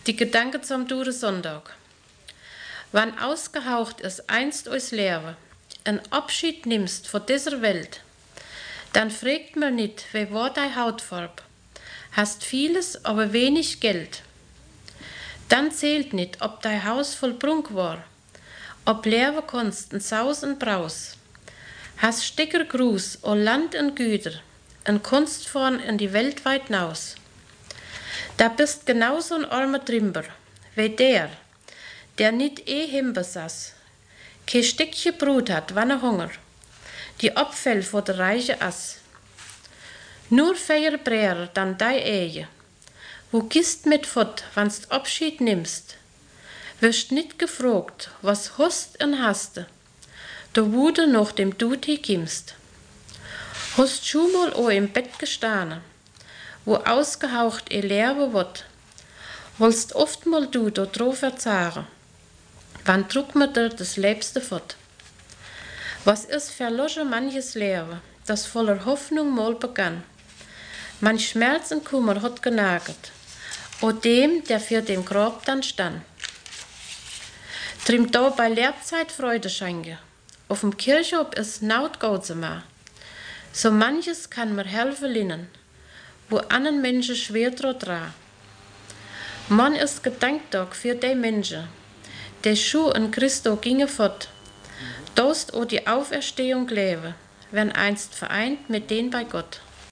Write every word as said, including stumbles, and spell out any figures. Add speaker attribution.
Speaker 1: Die Gedanken zum Sonntag. Wann ausgehaucht ist einst eus Leben, ein Abschied nimmst von dieser Welt, dann fragt mir nicht, wie war deine Hautfarbe, hast vieles, aber wenig Geld. Dann zählt nicht, ob dein Haus voll Prunk war, ob leben konst in Saus und Braus, hast Stecker Gruß, o Land und Güter, en Kunst vorn in die Welt weit naus. Da bist genauso ein armer Trimber, wie der, der nicht eh himbesaß, kein Stückchen Brot hat, wann er Hunger, die Abfäll vor der reiche Ass. Nur vier Brärer dann dei Ehe, wo gist mit fort, wannst Abschied nimmst, wirst nicht gefragt, was hast und haste, da wo du noch dem Duti kimmst. Hast schon mal o im Bett gestanden, wo ausgehaucht e Leben wird, wollst oftmal du da drauf verzahren, wann trug mir dir das Liebste fort. Was ist verloschen manches Leben, das voller Hoffnung mal begann, manch Schmerz und Kummer hat genagert, o dem, der für dem Grab dann stand. Drim da bei Lehrzeit Freude schenke, auf dem Kirchhof ist naut Gauzema, so manches kann mir helfen linnen, wo anderen Menschen schwer dran. Man ist Gedenktag für die Menschen, die schon in Christo ginge fort, dost o die Auferstehung leben, wenn einst vereint mit denen bei Gott.